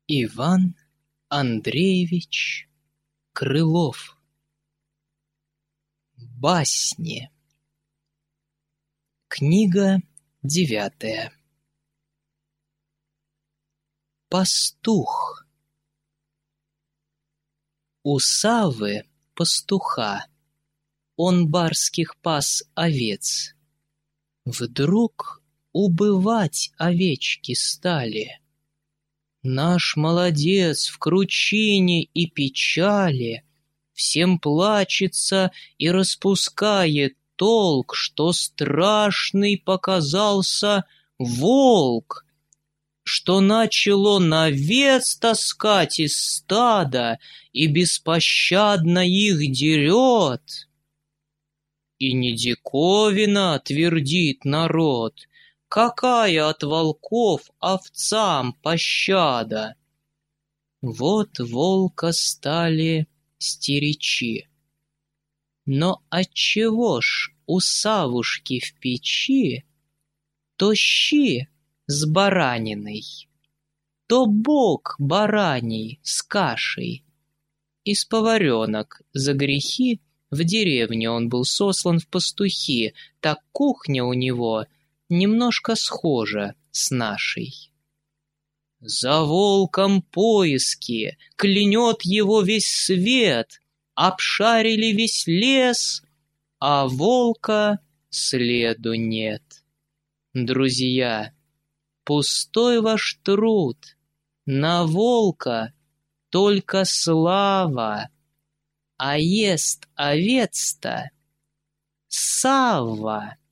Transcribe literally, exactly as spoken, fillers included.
Иван Андреевич Крылов. Басни. Книга девятая. Пастух. У Саввы, пастуха, он барских пас овец. Вдруг убывать овечки стали. Наш молодец в кручине и печали всем плачется и распускает толк, что страшный показался волк, что начал он овец таскать из стада и беспощадно их дерет. И не диковина, твердит народ, какая от волков овцам пощада. Вот волка стали стеречи. Но отчего ж у Савушки в печи то щи с бараниной, то бок бараний с кашей? Из поваренок за грехи в деревне он был сослан в пастухи, так кухня у него немножко схожа с нашей. За волком поиски, клянет его весь свет, обшарили весь лес, а волка следу нет. Друзья, пустой ваш труд, на волка только слава, а ест овец-то Савва.